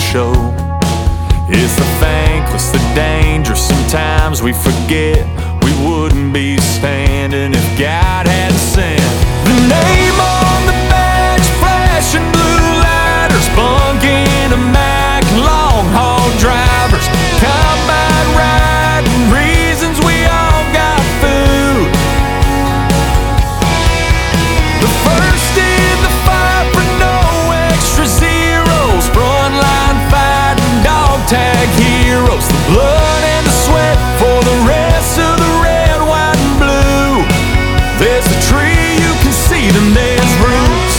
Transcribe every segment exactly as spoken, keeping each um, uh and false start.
show. It's the thankless, the dangerous. Sometimes we forget we wouldn't be standing if God hadn't sent the name on the badge, flashing blue lighters, bunking a Mac, long haul drivers, combine riding, reasons we all got food. The first in the fight for no extra zeros, frontline fighting, dog tag heroes, the blood and the sweat for the rest of the red, white and blue. There's a tree, you can see them, there's roots.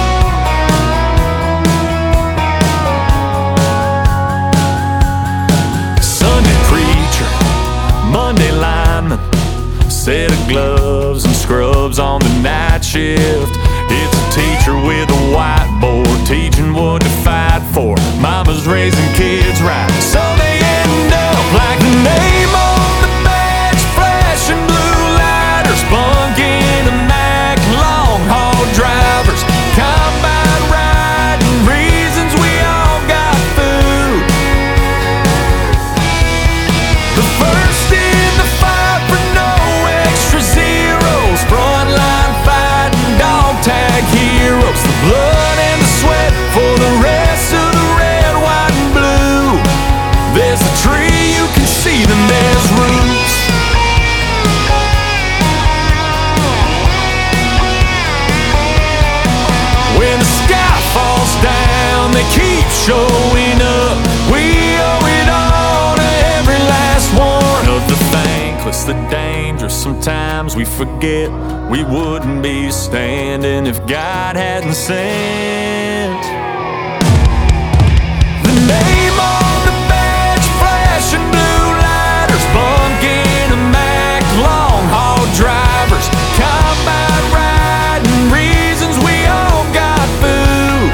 Sunday preacher, Monday lineman, set of gloves and scrubs on the night shift. It's a teacher with a whiteboard, teaching what to fight for. Mama's raising kids right, so they end up like the name on the badge, flashing blue lighters, bunking a Mac, long haul drivers, combine riding, reasons we all got food. The first in the fight for no extra zeros, frontline fighting, dog tag heroes, the blood and the sweat for the rest of the red, white and blue. There's a tree, you can see them, there's roots. When the sky falls down, they keep showing up. We owe it all to every last one of the thankless, the dangerous. Sometimes we forget we wouldn't be standing if God hadn't sent the name on the badge, flashing blue lighters, bunking a Mac, long haul drivers, combine riding, reasons we all got food.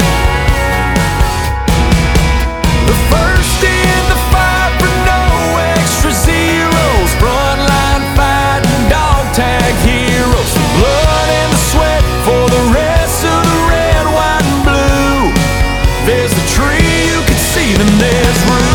The first in the fight for no extra zeros, frontline fighting, dog tag heroes, the blood and the sweat for the rest of the red, white and blue. There's a tree, you can see them, there's room.